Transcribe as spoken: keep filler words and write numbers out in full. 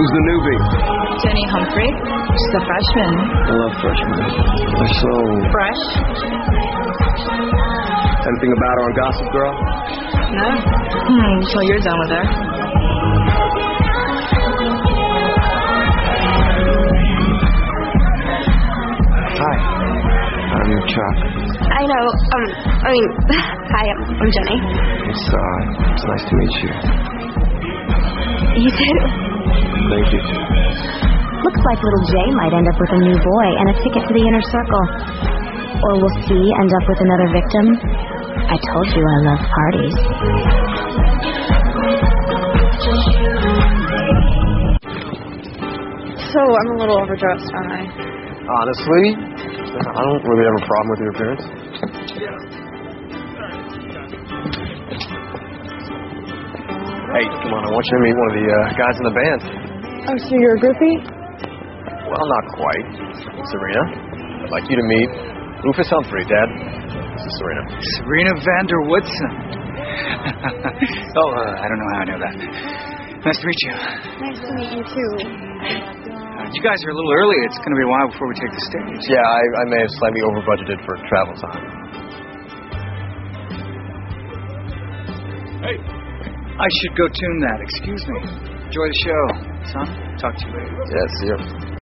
Who's the newbie? Jenny Humphrey. She's a freshman. I love freshmen. They're so... Fresh. Anything about her on Gossip Girl? No. Hmm, so you're done with her. Hi. I'm Chuck. I know. Um, I mean, hi, I'm, I'm Jenny. It's, uh, it's nice to meet you. You too. Thank you. Looks like little Jay might end up with a new boy and a ticket to the inner circle. Or will C end up with another victim? I told you I love parties. So, I'm a little overdressed, aren't I? Honestly, I don't really have a problem with your appearance. Hey, come on, I want you to meet one of the uh, guys in the band. Oh, so you're a groupie? Well, not quite. Serena, I'd like you to meet Rufus Humphrey, Dad. This is Serena. Serena Vander Woodson. oh, uh, I don't know how I know that. Nice to meet you. Nice to meet you too. Uh, you guys are a little early. It's going to be a while before we take the stage. Yeah, I, I may have slightly over-budgeted for travel time. Hey. I should go tune that. Excuse me. Enjoy the show. Son, talk to you later. Yeah, see you.